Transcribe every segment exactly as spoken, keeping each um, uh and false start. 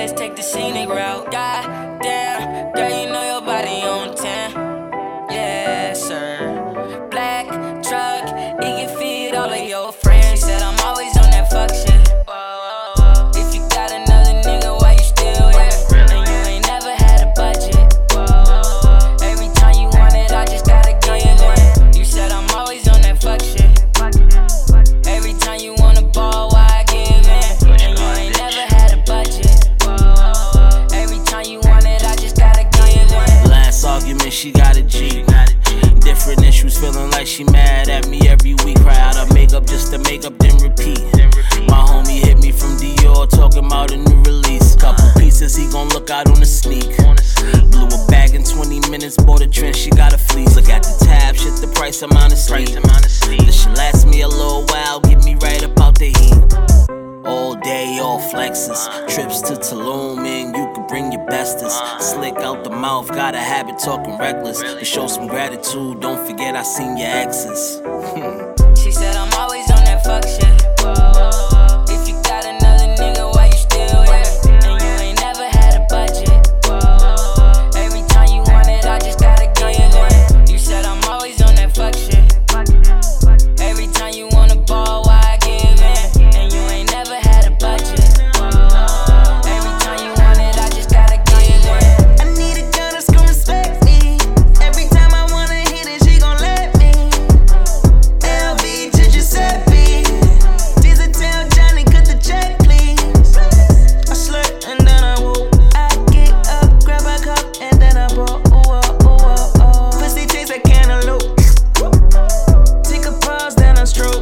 let's take the scenic route. God damn, girl, you know your body on ten. Yes, sir. Black truck, it can feed all of your friends. She said I'm always on that fuck shit. If you got another nigga, why you still here? And you ain't never had a budget. Every time you want it, I just gotta give in. You said I'm always on that fuck shit. Every time you wanna ball, why I give in? And you ain't never had a budget. Every time you want it, I just gotta give in. Last argument, she got a G. Different issues, feeling like she mad at me every week. Cry out her makeup just to make up, then repeat. My homie hit me from Dior, talking about a new release. Couple pieces, he gon' look out on the sneak. Blew a bag in twenty minutes, bought a trend, she got a fleece. Look at the tab, shit the price, I'm honestly. This shit last me a little while, get me right up out the heat. All day, all flexes. Trips to Tulum, man, you can bring your bestest. Slick out the mouth, got a habit talking reckless. To show some gratitude, don't forget I seen your exes. She said I'm always on that fuck shit. If you got another nigga, why you still here? And you ain't never had a budget. Every time you want it, I just gotta give in. You said I'm always on that fuck shit. Every time you wanna ball, why I give in? And you ain't never had a budget. Every time you want it, I just gotta give in. I need a girl that's gon' respect me. Every time I wanna hit it, she gon' let me. L V to Giuseppe. Dizzy tell Johnny, cut the check, please. I slurp and then I whoop. I get up, grab a cup and then I pour. Ooh, oh, ooh, oh, oh. Pussy tastes like cantaloupe. Take a pause, then I stroke.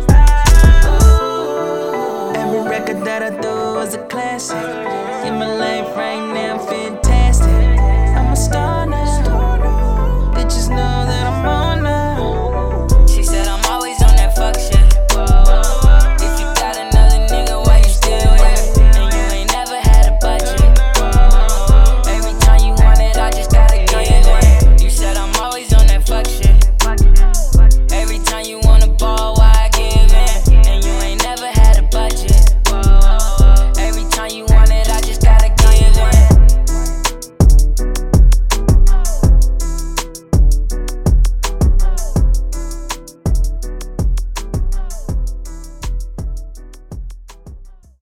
Every record that I do is a classic. In my life right now, I'm fantastic. I'm a star now. Bitches know